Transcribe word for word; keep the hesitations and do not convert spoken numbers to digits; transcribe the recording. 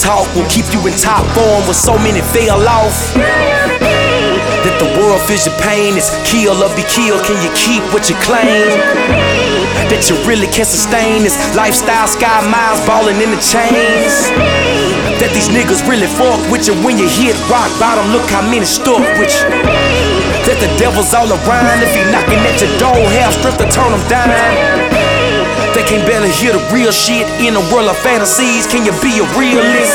talk will keep you in top form when so many fail off. That the world feels your pain, is kill or be killed. Can you keep what you claim? That you really can sustain this lifestyle, sky miles, balling in the chains. That these niggas really fuck with you when you hit rock bottom. Look how many stuck with you. That the devil's all around. If he knocking at your door, have strength to turn him down. They can't barely hear the real shit in a world of fantasies. Can you be a realist?